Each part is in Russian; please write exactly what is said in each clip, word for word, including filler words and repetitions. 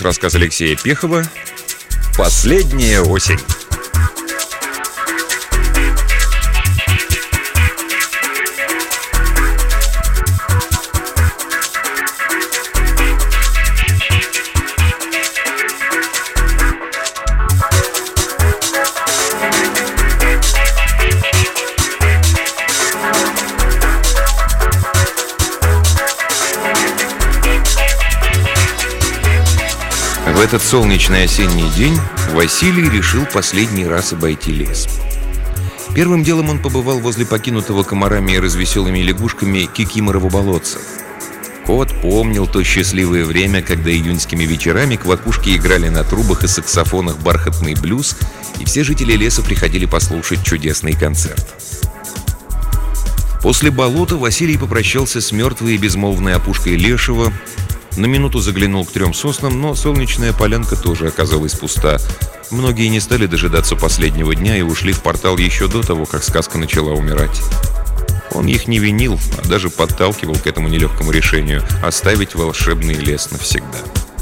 рассказ Алексея Пехова «Последняя осень». В этот солнечный осенний день Василий решил последний раз обойти лес. Первым делом он побывал возле покинутого комарами и развеселыми лягушками Кикиморова болотца. Кот помнил то счастливое время, когда июньскими вечерами квакушки играли на трубах и саксофонах бархатный блюз, и все жители леса приходили послушать чудесный концерт. После болота Василий попрощался с мертвой и безмолвной опушкой лешего, на минуту заглянул к трем соснам, но солнечная полянка тоже оказалась пуста. Многие не стали дожидаться последнего дня и ушли в портал еще до того, как сказка начала умирать. Он их не винил, а даже подталкивал к этому нелегкому решению – оставить волшебный лес навсегда.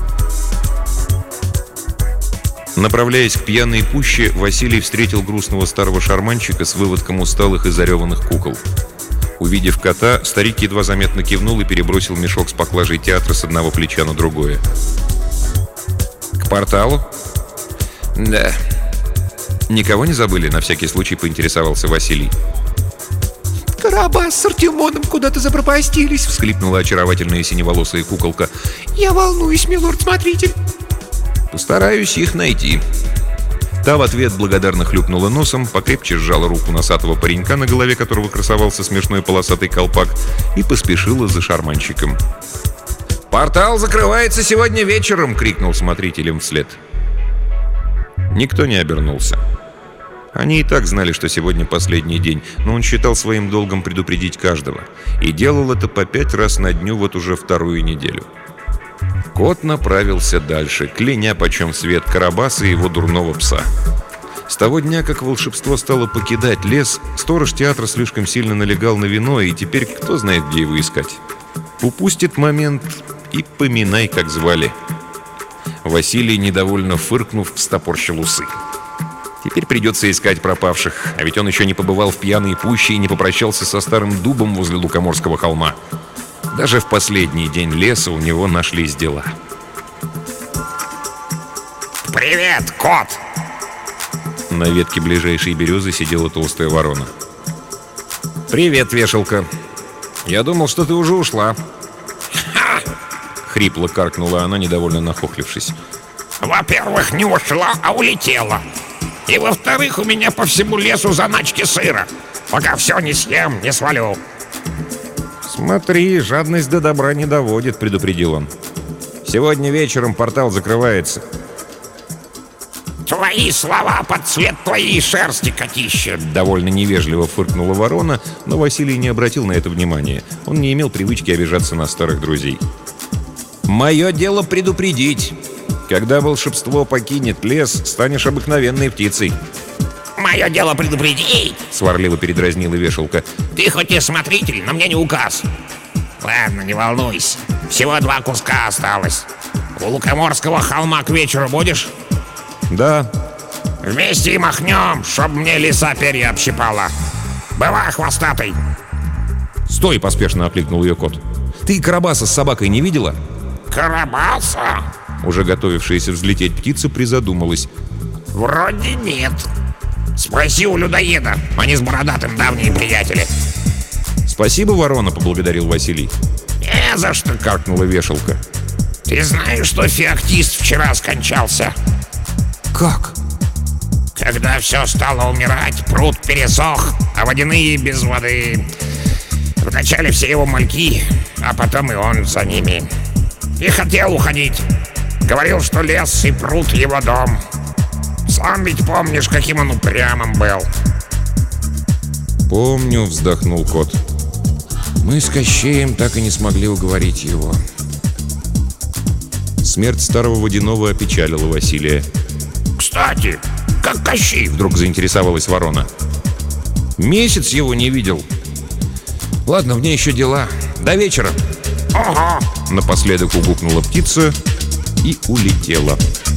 Направляясь к пьяной пуще, Василий встретил грустного старого шарманщика с выводком усталых и зареванных кукол. Увидев кота, старик едва заметно кивнул и перебросил мешок с поклажей театра с одного плеча на другое. «К порталу?» «Да». «Никого не забыли?» — на всякий случай поинтересовался Василий. «Карабас с Артемоном куда-то запропастились», — всхлипнула очаровательная синеволосая куколка. «Я волнуюсь, милорд-смотритель». «Постараюсь их найти». Та в ответ благодарно хлюпнула носом, покрепче сжала руку носатого паренька, на голове которого красовался смешной полосатый колпак, и поспешила за шарманщиком. «Портал закрывается сегодня вечером!» — крикнул смотрителям вслед. Никто не обернулся. Они и так знали, что сегодня последний день, но он считал своим долгом предупредить каждого. И делал это по пять раз на дню вот уже вторую неделю. Кот направился дальше, кляня почем свет Карабаса и его дурного пса. С того дня, как волшебство стало покидать лес, сторож театра слишком сильно налегал на вино, и теперь кто знает, где его искать. Упустит момент и поминай, как звали. Василий, недовольно фыркнув, встопорщил усы. Теперь придется искать пропавших, а ведь он еще не побывал в пьяной пуще и не попрощался со старым дубом возле Лукоморского холма. Даже в последний день леса у него нашлись дела. «Привет, кот!» На ветке ближайшей березы сидела толстая ворона. «Привет, вешалка! Я думал, что ты уже ушла!» «Ха!» — хрипло каркнула она, недовольно нахохлившись. «Во-первых, не ушла, а улетела. И во-вторых, у меня по всему лесу заначки сыра. Пока все не съем, не свалю». «Смотри, жадность до добра не доводит», — предупредил он. «Сегодня вечером портал закрывается». «Твои слова под цвет твоей шерсти, котище!» Довольно невежливо фыркнула ворона, но Василий не обратил на это внимания. Он не имел привычки обижаться на старых друзей. «Мое дело предупредить. Когда волшебство покинет лес, станешь обыкновенной птицей». «Мое дело предупредить!» — сварливо передразнила вешалка. «Ты хоть и смотритель, но мне не указ. Ладно, не волнуйся. Всего два куска осталось. У Лукоморского холма к вечеру будешь?» «Да». «Вместе и махнем, чтоб мне лиса перья общипала. Бывай, хвостатый!» «Стой!» — поспешно окликнул ее кот. «Ты Карабаса с собакой не видела?» «Карабаса?» Уже готовившаяся взлететь птица призадумалась. «Вроде нет. Спроси у людоеда, они с бородатым давние приятели». «Спасибо, ворона», — поблагодарил Василий. «Не за что», — каркнула вешалка. «Ты знаешь, что феоктист вчера скончался?» «Как?» «Когда все стало умирать, пруд пересох, а водяные без воды. Вначале все его мальки, а потом и он за ними. И хотел уходить. Говорил, что лес и пруд его дом. Сам ведь помнишь, каким он упрямым был». «Помню», — вздохнул кот. «Мы с Кощеем так и не смогли уговорить его». Смерть старого водяного опечалила Василия. «Кстати, как Кощей?» — вдруг заинтересовалась ворона. «Месяц его не видел. Ладно, мне еще дела. До вечера». «Ага». Напоследок угукнула птица и улетела.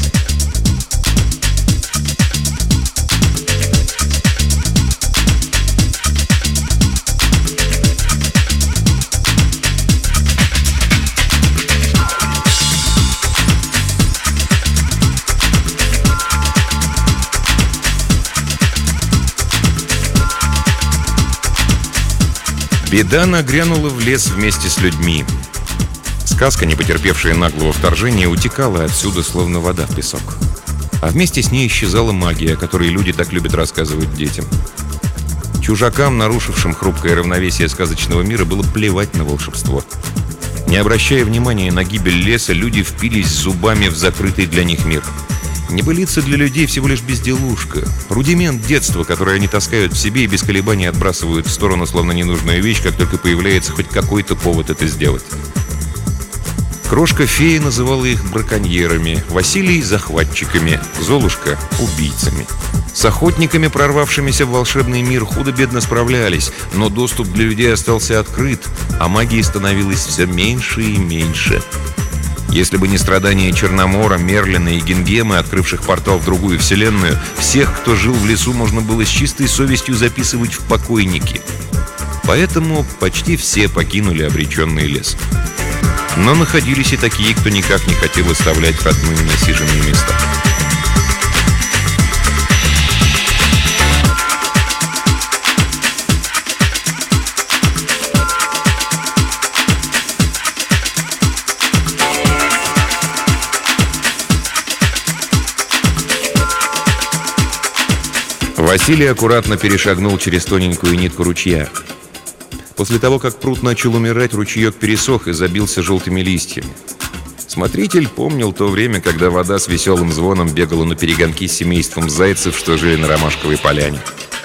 Беда нагрянула в лес вместе с людьми. Сказка, не потерпевшая наглого вторжения, утекала отсюда, словно вода в песок. А вместе с ней исчезала магия, о которой люди так любят рассказывать детям. Чужакам, нарушившим хрупкое равновесие сказочного мира, было плевать на волшебство. Не обращая внимания на гибель леса, люди впились зубами в закрытый для них мир. Небылица для людей всего лишь безделушка, рудимент детства, который они таскают в себе и без колебаний отбрасывают в сторону, словно ненужную вещь, как только появляется хоть какой-то повод это сделать. Крошка-фея называла их браконьерами, Василий — захватчиками, Золушка — убийцами. С охотниками, прорвавшимися в волшебный мир, худо-бедно справлялись, но доступ для людей остался открыт, а магии становилось все меньше и меньше. Если бы не страдания Черномора, Мерлина и Гингемы, открывших портал в другую вселенную, всех, кто жил в лесу, можно было с чистой совестью записывать в покойники. Поэтому почти все покинули обреченный лес. Но находились и такие, кто никак не хотел оставлять родные насиженные места. Василий аккуратно перешагнул через тоненькую нитку ручья. После того, как пруд начал умирать, ручеек пересох и забился желтыми листьями. Смотритель помнил то время, когда вода с веселым звоном бегала на перегонки с семейством зайцев, что жили на Ромашковой поляне.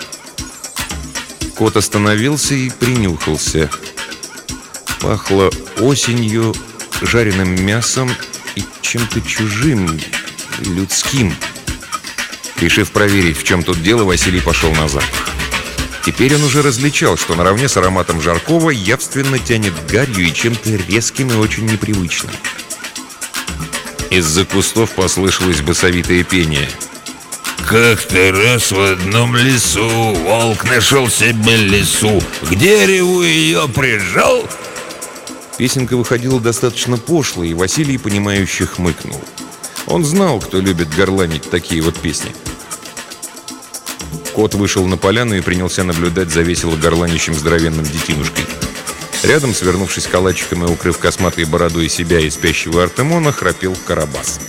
Кот остановился и принюхался. Пахло осенью, жареным мясом и чем-то чужим, людским. Решив проверить, в чем тут дело, Василий пошел назад. Теперь он уже различал, что наравне с ароматом жаркого явственно тянет гарью и чем-то резким и очень непривычным. Из-за кустов послышалось басовитое пение. Как-то раз в одном лесу волк нашел себе лису, к дереву ее прижал. Песенка выходила достаточно пошлой, и Василий, понимающе хмыкнул. Он знал, кто любит горланить такие вот песни. Кот вышел на поляну и принялся наблюдать за весело горланищем здоровенным детинушкой. Рядом, свернувшись калачиком и укрыв косматой бородой себя и спящего Артемона, храпел Карабас.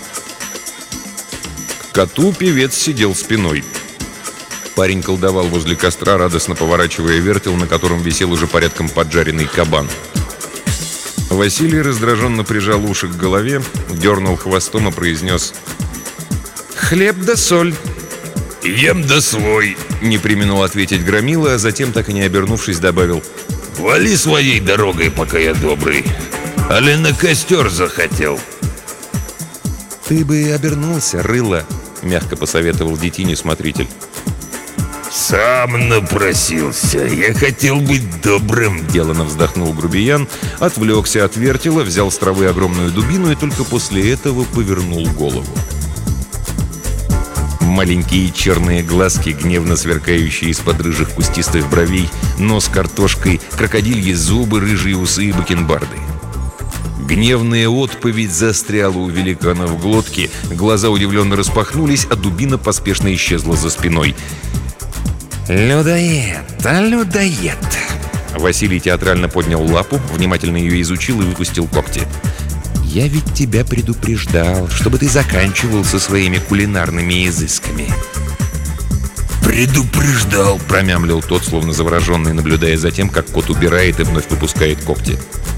К коту певец сидел спиной. Парень колдовал возле костра, радостно поворачивая вертел, на котором висел уже порядком поджаренный кабан. Василий раздраженно прижал уши к голове, дернул хвостом и произнес: «Хлеб да соль». «Ем да свой», — не преминул ответить Громила, а затем, так и не обернувшись, добавил: «Вали своей дорогой, пока я добрый. Али на костер захотел». «Ты бы обернулся, рыло», — мягко посоветовал детине смотритель. «Сам напросился. Я хотел быть добрым», — деланно вздохнул грубиян, отвлекся от вертела, взял с травы огромную дубину и только после этого повернул голову. Маленькие черные глазки, гневно сверкающие из-под рыжих кустистых бровей, нос картошкой, крокодильи зубы, рыжие усы и бакенбарды. Гневная отповедь застряла у великана в глотке, глаза удивленно распахнулись, а дубина поспешно исчезла за спиной. «Людоед, а людоед!» Василий театрально поднял лапу, внимательно ее изучил и выпустил когти. «Я ведь тебя предупреждал, чтобы ты заканчивал со своими кулинарными изысками». «Предупреждал», — промямлил тот, словно завороженный, наблюдая за тем, как кот убирает и вновь выпускает когти.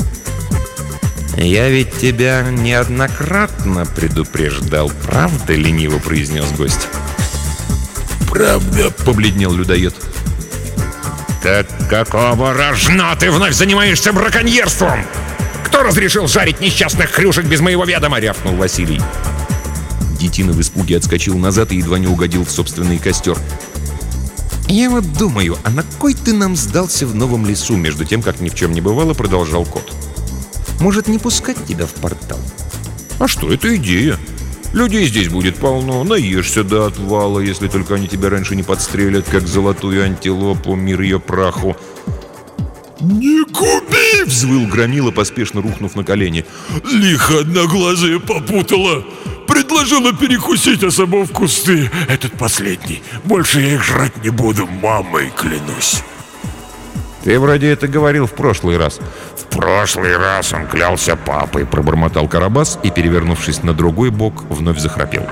«Я ведь тебя неоднократно предупреждал, правда?» — лениво произнес гость. «Правда», — побледнел людоед. «Так какого рожна ты вновь занимаешься браконьерством? Кто разрешил жарить несчастных хрюшек без моего ведома?» — рявкнул Василий. Детина в испуге отскочил назад и едва не угодил в собственный костер. «Я вот думаю, а на кой ты нам сдался в новом лесу?» Между тем, как ни в чем не бывало, продолжал кот. «Может, не пускать тебя в портал? А что, это идея. Людей здесь будет полно, наешься до отвала, если только они тебя раньше не подстрелят, как золотую антилопу, мир ее праху. «Не губи!» — взвыл Громила, поспешно рухнув на колени. «Лихо одноглазая попутала. Предложила перекусить, а сама в кусты. Этот последний. Больше я их жрать не буду, мамой клянусь». «Ты вроде это говорил в прошлый раз». В прошлый раз он клялся папой. Пробормотал Карабас и, перевернувшись на другой бок, вновь захрапел.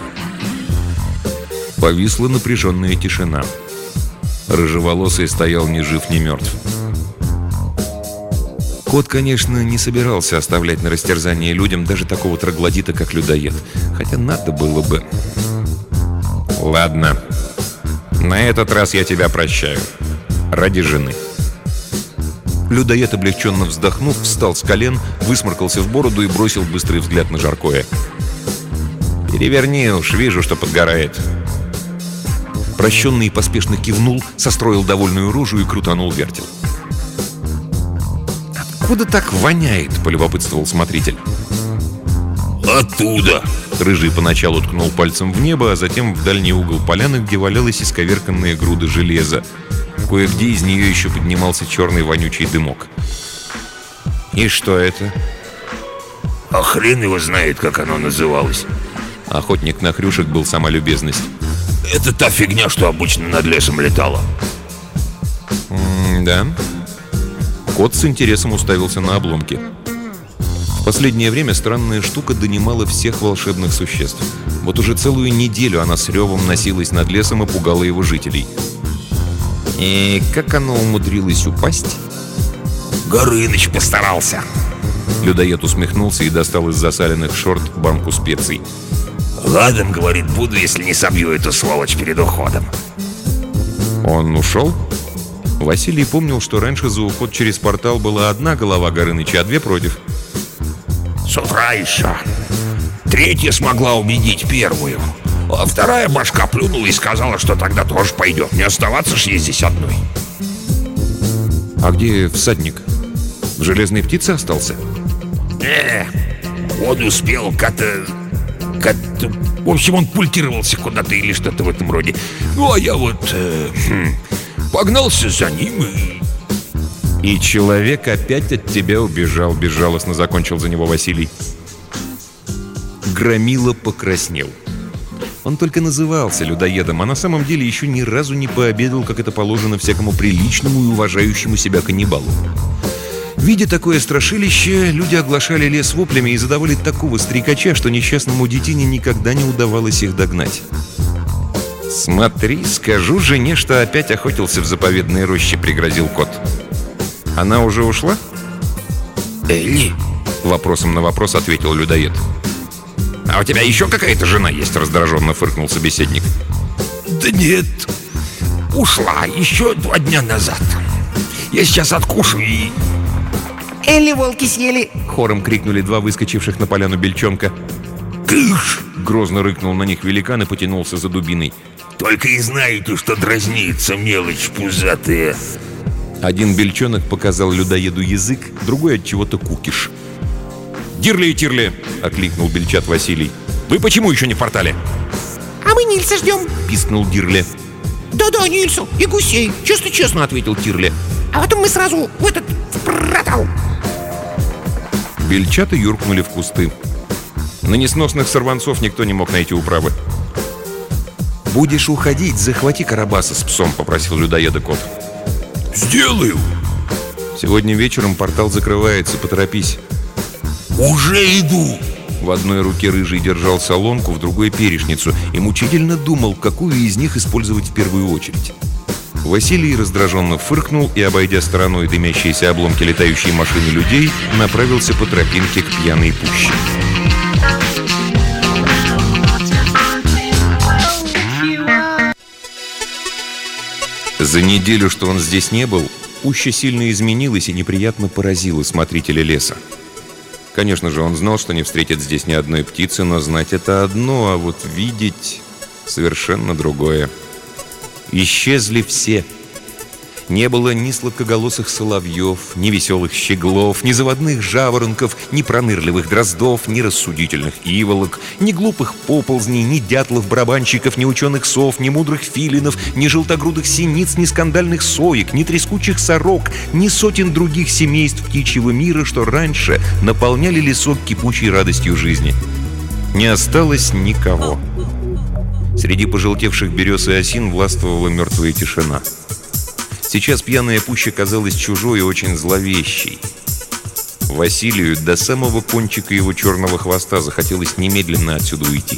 Повисла напряженная тишина. Рыжеволосый стоял ни жив, ни мертв. Кот, конечно, не собирался оставлять на растерзание людям даже такого троглодита, как людоед. Хотя надо было бы. Ладно. На этот раз я тебя прощаю. Ради жены. Людоед, облегченно вздохнув, встал с колен, высморкался в бороду и бросил быстрый взгляд на жаркое. «Переверни уж, вижу, что подгорает». Прощенный поспешно кивнул, состроил довольную рожу и крутанул вертел. «Откуда так воняет?» — полюбопытствовал смотритель. «Оттуда!» Рыжий поначалу ткнул пальцем в небо, а затем в дальний угол поляны, где валялась исковерканная груда железа. Кое-где из нее еще поднимался черный вонючий дымок. «И что это?» «А хрен его знает, как оно называлось». Охотник на хрюшек был сама любезность. «Это та фигня, что обычно над лесом летала». «М-да». Кот с интересом уставился на обломки. В последнее время странная штука донимала всех волшебных существ. Вот уже целую неделю она с ревом носилась над лесом и пугала его жителей. И как оно умудрилось упасть? Горыныч постарался. Людоед усмехнулся и достал из засаленных шорт банку специй. «Ладом, — говорит, — буду, если не собью эту сволочь перед уходом». Он ушел? Василий помнил, что раньше за уход через портал была одна голова Горыныча, а две против. С утра еще. Третья смогла убедить первую. А вторая башка плюнула и сказала, что тогда тоже пойдет. Не оставаться ж ей здесь одной. А где всадник? В железной птице остался? Не, он успел как-то... как-то... В общем, он пультировался куда-то или что-то в этом роде. Ну, а я вот... Э, хм, погнался за ним и... И человек опять от тебя убежал, безжалостно закончил за него Василий. Громила покраснел. Он только назывался людоедом, а на самом деле еще ни разу не пообедал, как это положено всякому приличному и уважающему себя каннибалу. Видя такое страшилище, люди оглашали лес воплями и задавали такого стрекача, что несчастному детине никогда не удавалось их догнать. «Смотри, скажу жене, что опять охотился в заповедной роще», — пригрозил кот. «Она уже ушла?» «Элли?» — вопросом на вопрос ответил людоед. «А у тебя еще какая-то жена есть?» — раздраженно фыркнул собеседник. «Да нет, ушла еще два дня назад. Я сейчас откушаю и...» Элли волки съели. Хором крикнули два выскочивших на поляну бельчонка. «Кыш!» — грозно рыкнул на них великан и потянулся за дубиной. «Только и знаете, что дразнится, мелочь пузатая». Один бельчонок показал людоеду язык, другой от чего-то кукиш. «Дирли и Тирли!» — окликнул бельчат Василий. «Вы почему еще не в портале?» А мы Нильса ждем. Пискнул Дирли. Да-да, Нильсу и гусей. «Честно-честно», — ответил Тирли. А потом мы сразу в этот в портал. Бельчата юркнули в кусты. На несносных сорванцов никто не мог найти управы. «Будешь уходить, захвати Карабаса с псом», — попросил людоеда кот. «Сделаю!» «Сегодня вечером портал закрывается, поторопись». «Уже иду!» В одной руке Рыжий держал солонку, в другой — перечницу, и мучительно думал, какую из них использовать в первую очередь. Василий раздраженно фыркнул и, обойдя стороной дымящиеся обломки летающей машины людей, направился по тропинке к пьяной пуще. За неделю, что он здесь не был, пуща сильно изменилась и неприятно поразила смотрителя леса. Конечно же, он знал, что не встретит здесь ни одной птицы, но знать — это одно, а вот видеть — совершенно другое. Исчезли все. Не было ни сладкоголосых соловьев, ни веселых щеглов, ни заводных жаворонков, ни пронырливых дроздов, ни рассудительных иволок, ни глупых поползней, ни дятлов-барабанщиков, ни ученых сов, ни мудрых филинов, ни желтогрудых синиц, ни скандальных соек, ни трескучих сорок, ни сотен других семейств птичьего мира, что раньше наполняли лесок кипучей радостью жизни. Не осталось никого. Среди пожелтевших берез и осин властвовала мертвая тишина. Сейчас пьяная пуща казалась чужой и очень зловещей. Василию до самого кончика его черного хвоста захотелось немедленно отсюда уйти.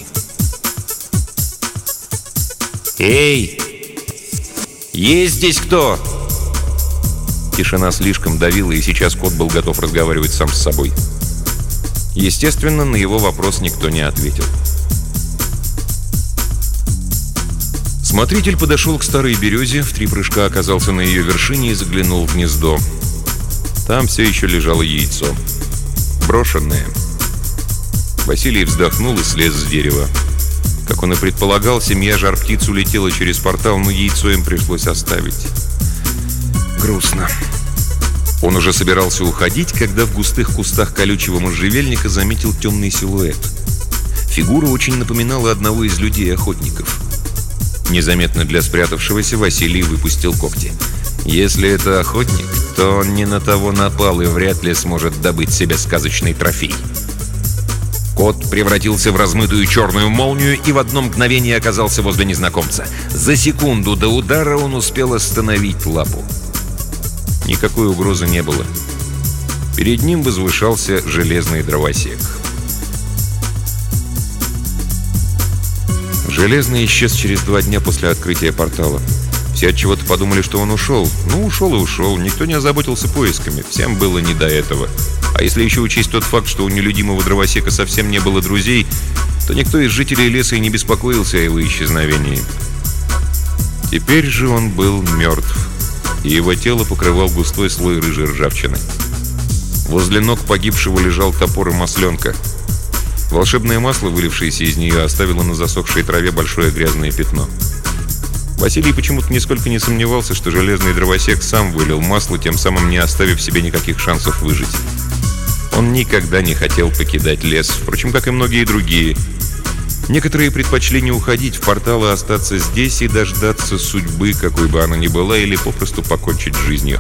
«Эй! Есть здесь кто?» Тишина слишком давила, и сейчас кот был готов разговаривать сам с собой. Естественно, на его вопрос никто не ответил. Смотритель подошел к старой березе, в три прыжка оказался на ее вершине и заглянул в гнездо. Там все еще лежало яйцо. Брошенное. Василий вздохнул и слез с дерева. Как он и предполагал, семья жар-птиц улетела через портал, но яйцо им пришлось оставить. Грустно. Он уже собирался уходить, когда в густых кустах колючего можжевельника заметил темный силуэт. Фигура очень напоминала одного из людей-охотников. Незаметно для спрятавшегося Василий выпустил когти. Если это охотник, то он не на того напал и вряд ли сможет добыть себе сказочный трофей. Кот превратился в размытую черную молнию и в одно мгновение оказался возле незнакомца. За секунду до удара он успел остановить лапу. Никакой угрозы не было. Перед ним возвышался железный дровосек. Железный исчез через два дня после открытия портала. Все от чего-то подумали, что он ушел. Ну, ушел и ушел. Никто не озаботился поисками. Всем было не до этого. А если еще учесть тот факт, что у нелюдимого дровосека совсем не было друзей, то никто из жителей леса и не беспокоился о его исчезновении. Теперь же он был мертв, и его тело покрывал густой слой рыжей ржавчины. Возле ног погибшего лежал топор и масленка. Волшебное масло, вылившееся из нее, оставило на засохшей траве большое грязное пятно. Василий почему-то нисколько не сомневался, что железный дровосек сам вылил масло, тем самым не оставив себе никаких шансов выжить. Он никогда не хотел покидать лес, впрочем, как и многие другие. Некоторые предпочли не уходить в портал, а остаться здесь и дождаться судьбы, какой бы она ни была, или попросту покончить с жизнью.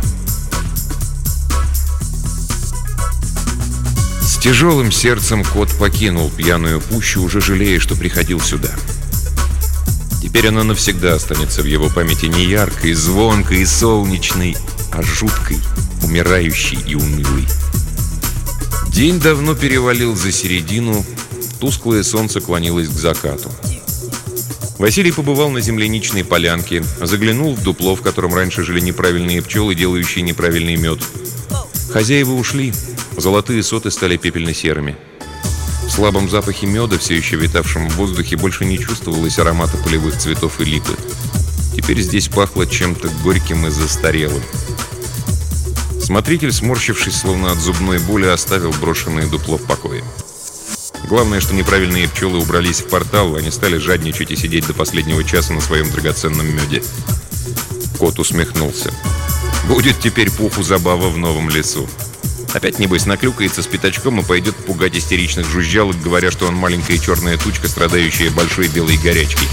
С тяжелым сердцем кот покинул пьяную пущу, уже жалея, что приходил сюда. Теперь она навсегда останется в его памяти не яркой, звонкой и солнечной, а жуткой, умирающей и унылой. День давно перевалил за середину, тусклое солнце клонилось к закату. Василий побывал на земляничной полянке, заглянул в дупло, в котором раньше жили неправильные пчелы, делающие неправильный мед. Хозяева ушли, золотые соты стали пепельно-серыми. В слабом запахе меда, все еще витавшем в воздухе, больше не чувствовалось аромата полевых цветов и липы. Теперь здесь пахло чем-то горьким и застарелым. Смотритель, сморщившись, словно от зубной боли, оставил брошенное дупло в покое. Главное, что неправильные пчелы убрались в портал, они стали жадничать и сидеть до последнего часа на своем драгоценном меде. Кот усмехнулся. Будет теперь пуху забава в новом лесу. Опять, небось, наклюкается с пятачком и пойдет пугать истеричных жужжалок, говоря, что он маленькая черная тучка, страдающая большой белой горячкой.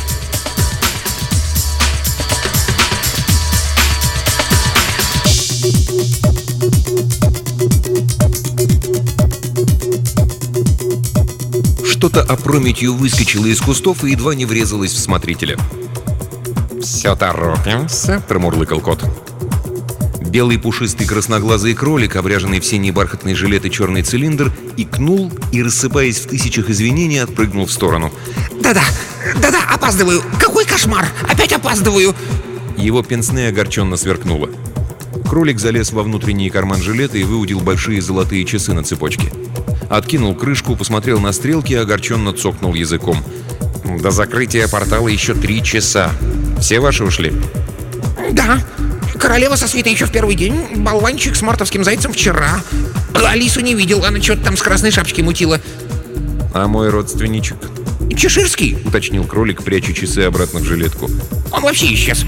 Что-то опрометью выскочило из кустов и едва не врезалось в смотрителя. «Все торопимся», — промурлыкал кот. Белый пушистый красноглазый кролик, обряженный в синий бархатный жилет и черный цилиндр, икнул и, рассыпаясь в тысячах извинений, отпрыгнул в сторону. Да-да, да-да, опаздываю. Какой кошмар, опять опаздываю. Его пенсне огорченно сверкнуло. Кролик залез во внутренний карман жилета и выудил большие золотые часы на цепочке. Откинул крышку, посмотрел на стрелки и огорченно цокнул языком. «До закрытия портала еще три часа. Все ваши ушли?» Да, королева со свитой еще в первый день, болванчик с мартовским зайцем вчера. Алису не видел, она что-то там с красной шапочки мутила. «А мой родственничек?» Чеширский?» — уточнил кролик, пряча часы обратно в жилетку. Он вообще исчез.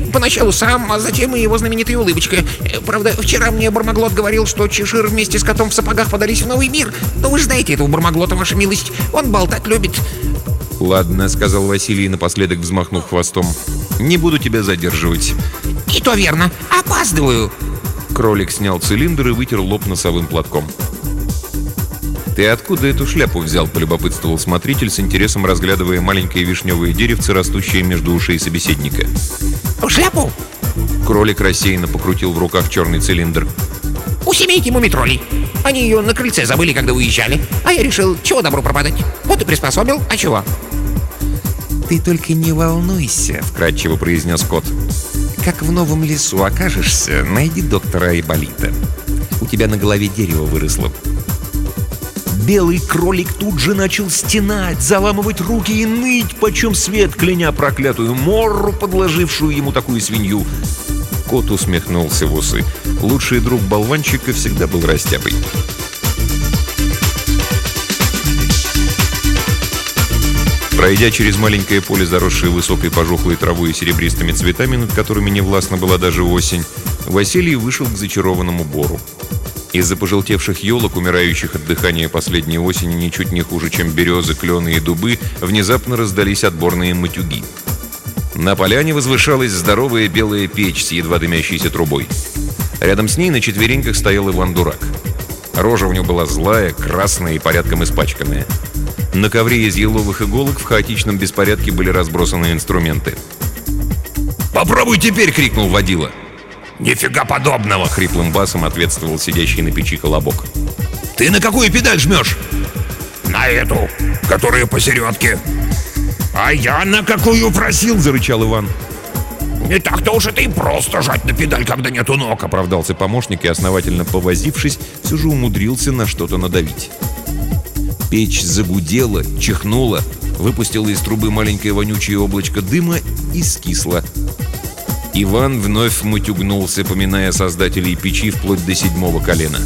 Поначалу сам, а затем и его знаменитая улыбочка. Правда, вчера мне Бармаглот говорил, что Чешир вместе с котом в сапогах подались в новый мир. Но вы же знаете этого Бармаглота, ваша милость. Он болтать любит. «Ладно», — сказал Василий, напоследок взмахнув хвостом. «Не буду тебя задерживать». И то верно. Опаздываю. Кролик снял цилиндр и вытер лоб носовым платком. «Ты откуда эту шляпу взял?» — полюбопытствовал смотритель, с интересом разглядывая маленькое вишневое деревце, растущее между ушей собеседника. Шляпу? Кролик рассеянно покрутил в руках черный цилиндр. У семейки мумитролей. Они ее на крыльце забыли, когда уезжали. А я решил, чего добру пропадать. Вот и приспособил, а чего? «Ты только не волнуйся», — вкратчиво произнес кот. «Как в новом лесу окажешься, найди доктора Айболита. У тебя на голове дерево выросло». Белый кролик тут же начал стенать, заламывать руки и ныть, почем свет, кляня проклятую Морру, подложившую ему такую свинью. Кот усмехнулся в усы. Лучший друг болванчика всегда был растяпой. Пройдя через маленькое поле, заросшее высокой пожухлой травой и серебристыми цветами, над которыми невластна была даже осень, Василий вышел к зачарованному бору. Из-за пожелтевших елок, умирающих от дыхания последней осени ничуть не хуже, чем березы, клены и дубы, внезапно раздались отборные матюги. На поляне возвышалась здоровая белая печь с едва дымящейся трубой. Рядом с ней на четвереньках стоял Иван-дурак. Рожа у него была злая, красная и порядком испачканная. На ковре из еловых иголок в хаотичном беспорядке были разбросаны инструменты. «Попробуй теперь!» — крикнул водила. «Нифига подобного!» — хриплым басом ответствовал сидящий на печи Колобок. «Ты на какую педаль жмешь?» «На эту, которая посередке». «А я на какую просил?» — зарычал Иван. «Не так-то уж это и просто жать на педаль, когда нету ног», — оправдался помощник и, основательно повозившись, все же умудрился на что-то надавить. Печь загудела, чихнула, выпустила из трубы маленькое вонючее облачко дыма и скисла. Иван вновь мутюгнулся, поминая создателей печи вплоть до седьмого колена.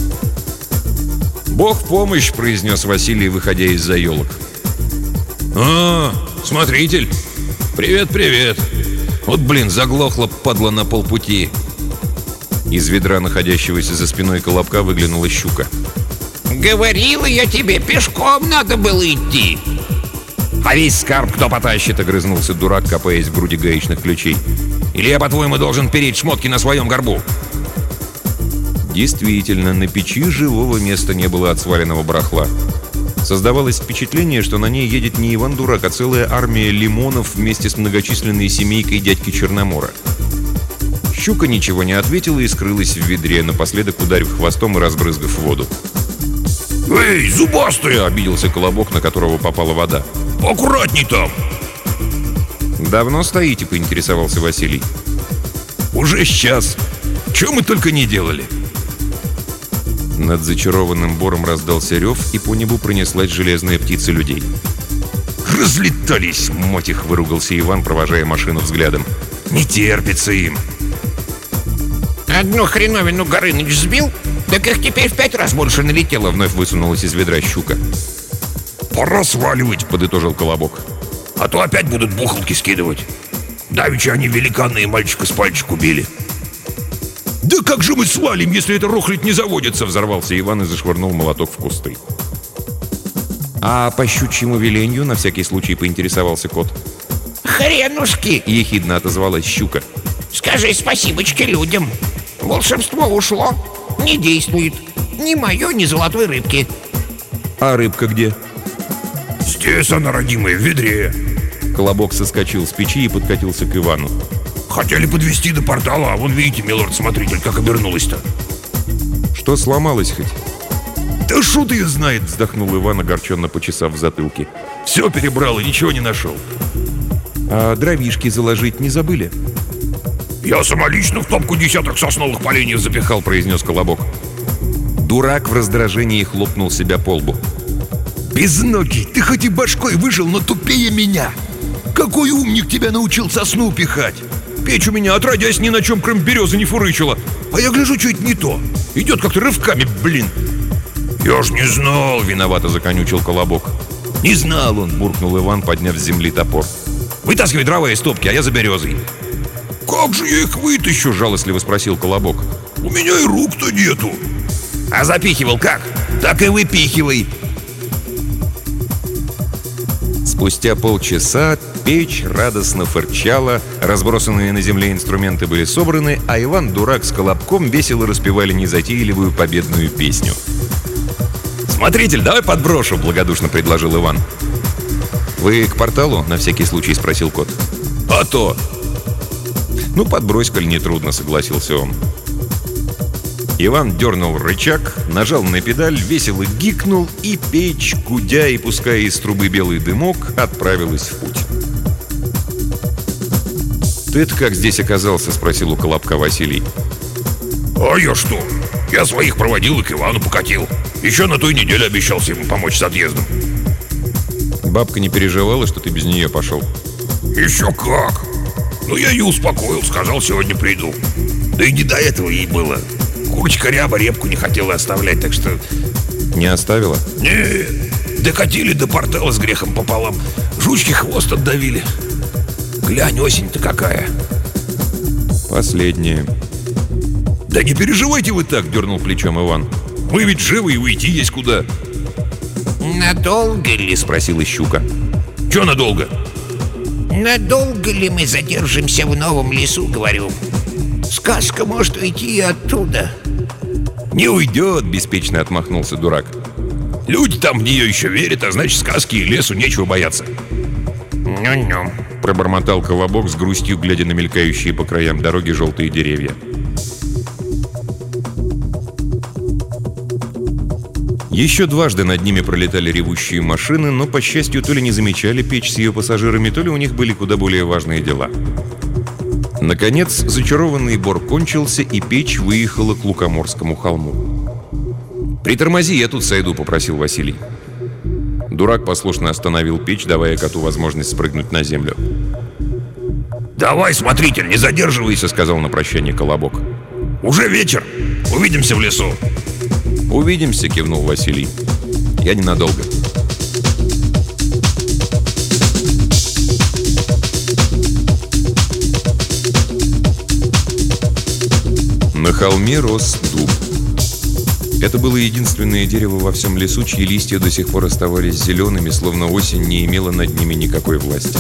«Бог в помощь!» — произнес Василий, выходя из-за елок. «А, смотритель! Привет, привет! Вот, блин, заглохла падла на полпути!» Из ведра, находящегося за спиной Колобка, выглянула щука. Говорила я тебе, пешком надо было идти. «А весь скарб кто потащит?» — огрызнулся дурак, копаясь в груди гаечных ключей. «Или я, по-твоему, должен переть шмотки на своем горбу?» Действительно, на печи живого места не было от сваленного барахла. Создавалось впечатление, что на ней едет не Иван-дурак, а целая армия лимонов вместе с многочисленной семейкой дядьки Черномора. Щука ничего не ответила и скрылась в ведре, напоследок ударив хвостом и разбрызгав воду. «Эй, зубастый!» — обиделся Колобок, на которого попала вода. «Аккуратней там!» «Давно стоите?» — поинтересовался Василий. «Уже сейчас. Чего мы только не делали!» Над зачарованным бором раздался рев, и по небу пронеслась железная птица людей. «Разлетались, мать их!» — выругался Иван, провожая машину взглядом. «Не терпится им!» Одну хреновину Горыныч сбил, так их теперь в пять раз больше налетело. Вновь высунулась из ведра щука. «Пора сваливать!» — подытожил Колобок. «А то опять будут бухалки скидывать. Давеча они великаны и мальчика с пальчик убили». «Да как же мы свалим, если это рухлядь не заводится?» — взорвался Иван и зашвырнул молоток в кусты. «А по щучьему веленью?» — на всякий случай поинтересовался кот. «Хренушки!» — ехидно отозвалась щука. «Скажи спасибочки людям. Волшебство ушло, не действует. Ни мое, ни золотой рыбки». «А рыбка где?» «Здесь она, родимая, в ведре». Колобок соскочил с печи и подкатился к Ивану. «Хотели подвезти до портала, а вон, видите, милорд-смотритель, как обернулась-то». «Что сломалось хоть?» «Да шут ее знает!» — вздохнул Иван, огорченно почесав в затылке. «Все перебрал и ничего не нашел». «А дровишки заложить не забыли?» «Я самолично в топку десяток сосновых поленьев запихал», — произнес Колобок. Дурак в раздражении хлопнул себя по лбу. «Безногий, ты хоть и башкой выжил, но тупее меня! Какой умник тебя научил сосну пихать? Печь у меня, отродясь, ни на чем, кроме березы, не фурычила. А я гляжу, что это не то. Идет как-то рывками, блин!» «Я ж не знал!» — виновато законючил Колобок. «Не знал он!» — буркнул Иван, подняв с земли топор. «Вытаскивай дрова из топки, а я за березой». как же я их вытащу?» — жалостливо спросил Колобок. «У меня и рук-то нету». «А запихивал как? Так и выпихивай». Спустя полчаса печь радостно фырчала, разбросанные на земле инструменты были собраны, а Иван-дурак с Колобком весело распевали незатейливую победную песню. «Смотритель, давай подброшу», — благодушно предложил Иван. «Вы к порталу?» — на всякий случай спросил кот. «А то!» «Ну, подбрось, коль нетрудно», — согласился он. Иван дернул рычаг, нажал на педаль, весело гикнул, и печь, гудя и пуская из трубы белый дымок, отправилась в путь. «Ты-то как здесь оказался?» — спросил у Колобка Василий. «А я что? Я своих проводил и к Ивану покатил. Еще на той неделе обещался ему помочь с отъездом». «Бабка не переживала, что ты без нее пошел?» «Еще как! Ну, я ее успокоил, сказал, сегодня приду. Да и не до этого ей было. Курочка ряба репку не хотела оставлять, так что...» «Не оставила?» «Не, докатили до портала с грехом пополам. Жучки хвост отдавили. Глянь, осень-то какая!» «Последняя». «Да не переживайте вы так», — дернул плечом Иван. «Мы ведь живы и уйти есть куда». «Надолго ли?» — спросила щука. «Че надолго?» «Надолго ли мы задержимся в новом лесу, говорю? Сказка может уйти и оттуда». «Не уйдет», — беспечно отмахнулся дурак. «Люди там в нее еще верят, а значит, сказки и лесу нечего бояться». «Ну-ну», — пробормотал Колобок с грустью, глядя на мелькающие по краям дороги желтые деревья. Еще дважды над ними пролетали ревущие машины, но, по счастью, то ли не замечали печь с ее пассажирами, то ли у них были куда более важные дела. Наконец, зачарованный бор кончился, и печь выехала к Лукоморскому холму. «Притормози, я тут сойду», — попросил Василий. Дурак послушно остановил печь, давая коту возможность спрыгнуть на землю. «Давай, смотритель, не задерживайся», — сказал на прощание Колобок. «Уже вечер. Увидимся в лесу». «Увидимся», — кивнул Василий. «Я ненадолго». На холме рос дуб. Это было единственное дерево во всем лесу, чьи листья до сих пор оставались зелеными, словно осень не имела над ними никакой власти.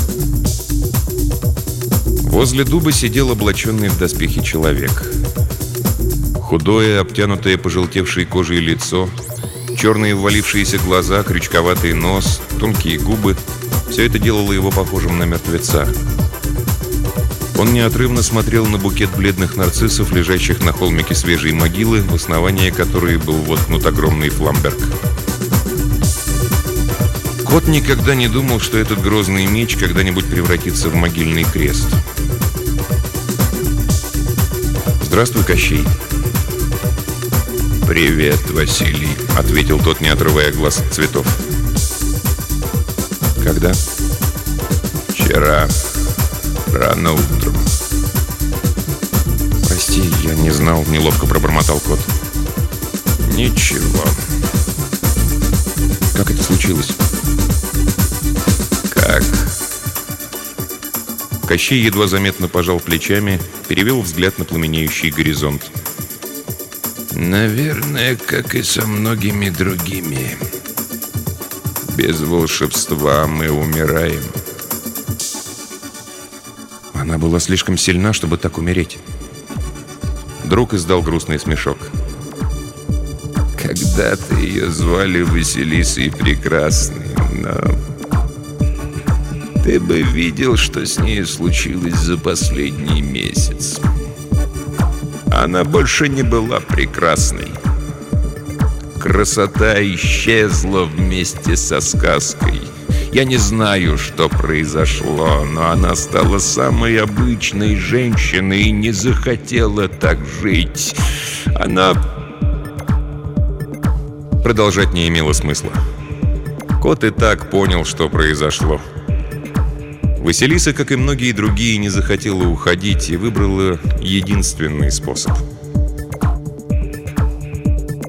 Возле дуба сидел облаченный в доспехи человек. Худое, обтянутое пожелтевшей кожей лицо, черные ввалившиеся глаза, крючковатый нос, тонкие губы — все это делало его похожим на мертвеца. Он неотрывно смотрел на букет бледных нарциссов, лежащих на холмике свежей могилы, в основании которой был воткнут огромный фламберг. Кот никогда не думал, что этот грозный меч когда-нибудь превратится в могильный крест. «Здравствуй, Кощей». «Привет, Василий», — ответил тот, не отрывая глаз от цветов. «Когда?» «Вчера, рано утром». «Прости, я не знал», — неловко пробормотал кот. «Ничего». «Как это случилось?» «Как?» Кощей едва заметно пожал плечами, перевел взгляд на пламенеющий горизонт. «Наверное, как и со многими другими. Без волшебства мы умираем». Она была слишком сильна, чтобы так умереть. Друг издал грустный смешок. Когда-то ее звали Василисой Прекрасной, но... Ты бы видел, что с ней случилось за последний месяц. Она больше не была прекрасной. Красота исчезла вместе со сказкой. Я не знаю, что произошло, но она стала самой обычной женщиной и не захотела так жить. Она... Продолжать не имело смысла. Кот и так понял, что произошло. Василиса, как и многие другие, не захотела уходить и выбрала единственный способ.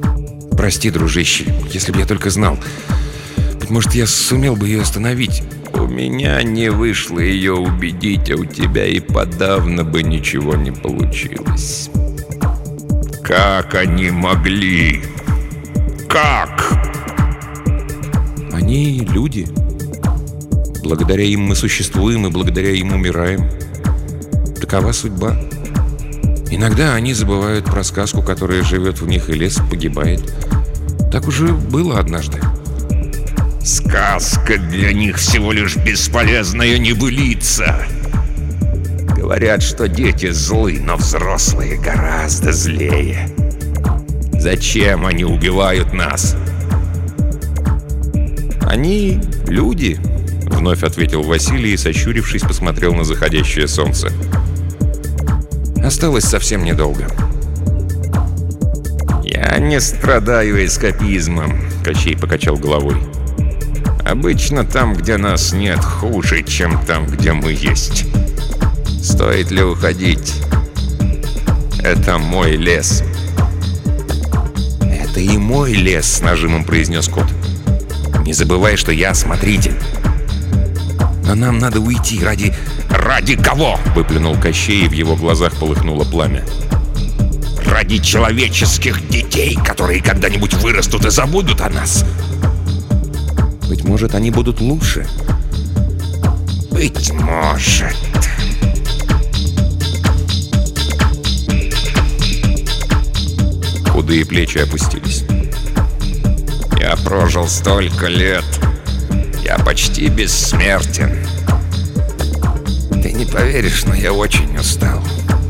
«Прости, дружище, если бы я только знал. Быть может, я сумел бы ее остановить». У меня не вышло ее убедить, а у тебя и подавно бы ничего не получилось. Как они могли? Как? Они люди. Благодаря им мы существуем, и благодаря им умираем. Такова судьба. Иногда они забывают про сказку, которая живет в них, и лес погибает. Так уже было однажды. Сказка для них всего лишь бесполезная небылица. Говорят, что дети злы, но взрослые гораздо злее. Зачем они убивают нас? Они люди, вновь ответил Василий и, сощурившись, посмотрел на заходящее солнце. Осталось совсем недолго. «Я не страдаю эскапизмом», — Кощей покачал головой. «Обычно там, где нас нет, хуже, чем там, где мы есть. Стоит ли уходить? Это мой лес». «Это и мой лес», — с нажимом произнес кот. «Не забывай, что я смотритель. Но нам надо уйти ради...» «Ради кого?» — выплюнул Кощей, и в его глазах полыхнуло пламя. «Ради человеческих детей, которые когда-нибудь вырастут и забудут о нас». «Быть может, они будут лучше?» «Быть может...» Худые плечи опустились. «Я прожил столько лет. Я почти бессмертен. Ты не поверишь, но я очень устал.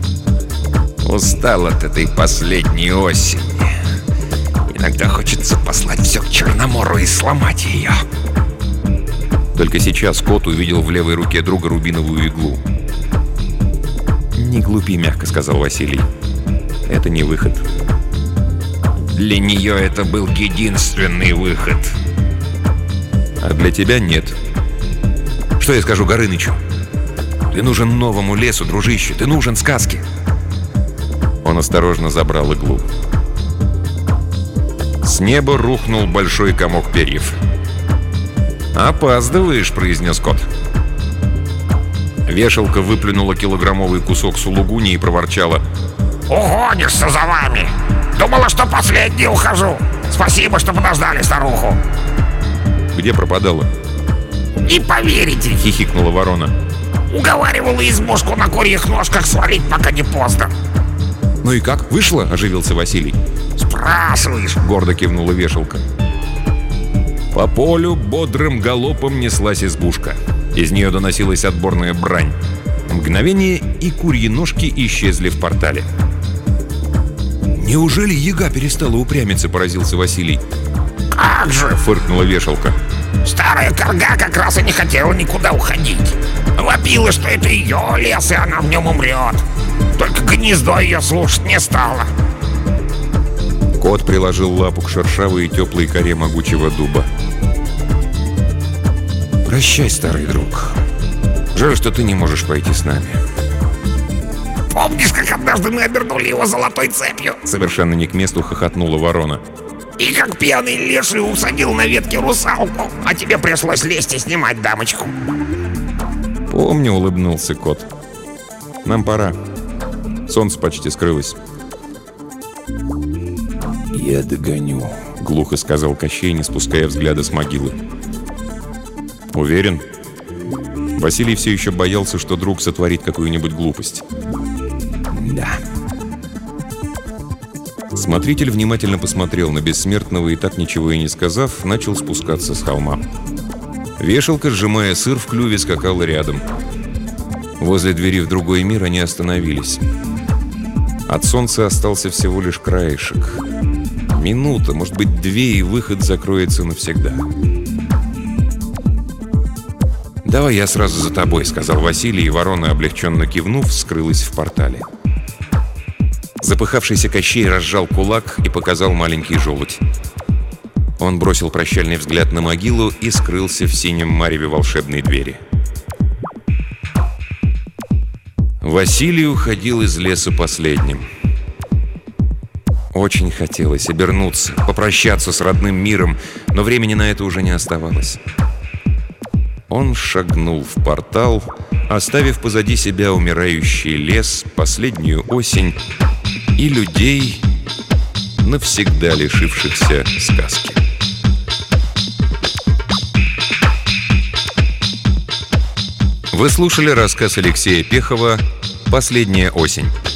Устал от этой последней осени. Иногда хочется послать все к Черномору и сломать ее». Только сейчас кот увидел в левой руке друга рубиновую иглу. «Не глупи», — мягко сказал Василий. «Это не выход». «Для нее это был единственный выход». «А для тебя нет. Что я скажу Горынычу? Ты нужен новому лесу, дружище, ты нужен сказке». Он осторожно забрал иглу. С неба рухнул большой комок перьев. «Опаздываешь», — произнес кот. Вешалка выплюнула килограммовый кусок сулугуни и проворчала: «Угонишься за вами! Думала, что последний ухожу! Спасибо, что подождали старуху!» «Где пропадала?» «Не поверите!» — хихикнула ворона. «Уговаривала избушку на курьих ножках свалить, пока не поздно!» «Ну и как? Вышло?» — оживился Василий. «Спрашиваешь?» — гордо кивнула вешалка. По полю бодрым галопом неслась избушка. Из нее доносилась отборная брань. Мгновение, и курьи ножки исчезли в портале. «Неужели яга перестала упрямиться?» — поразился Василий. «Как же!» — фыркнула вешалка. «Старая корга как раз и не хотела никуда уходить. Вопила, что это ее лес, и она в нем умрет. Только гнездо ее слушать не стало». Кот приложил лапу к шершавой и теплой коре могучего дуба. «Прощай, старый друг. Жаль, что ты не можешь пойти с нами». «Помнишь, как однажды мы обернули его золотой цепью?» Совершенно не к месту хохотнула ворона. «И как пьяный леший усадил на ветке русалку, а тебе пришлось лезть и снимать дамочку». «Помню», — улыбнулся кот. «Нам пора. Солнце почти скрылось». «Я догоню», — глухо сказал Кощей, не спуская взгляда с могилы. «Уверен?» Василий все еще боялся, что друг сотворит какую-нибудь глупость. «Да». Смотритель внимательно посмотрел на бессмертного и, так ничего и не сказав, начал спускаться с холма. Вешалка, сжимая сыр в клюве, скакала рядом. Возле двери в другой мир они остановились. От солнца остался всего лишь краешек. Минута, может быть, две, и выход закроется навсегда. «Давай я сразу за тобой», — сказал Василий, и ворона, облегченно кивнув, скрылась в портале. Запыхавшийся Кощей разжал кулак и показал маленький желудь. Он бросил прощальный взгляд на могилу и скрылся в синем мареве волшебной двери. Василий уходил из леса последним. Очень хотелось обернуться, попрощаться с родным миром, но времени на это уже не оставалось. Он шагнул в портал, оставив позади себя умирающий лес, последнюю осень и людей, навсегда лишившихся сказки. Вы слушали рассказ Алексея Пехова «Последняя осень».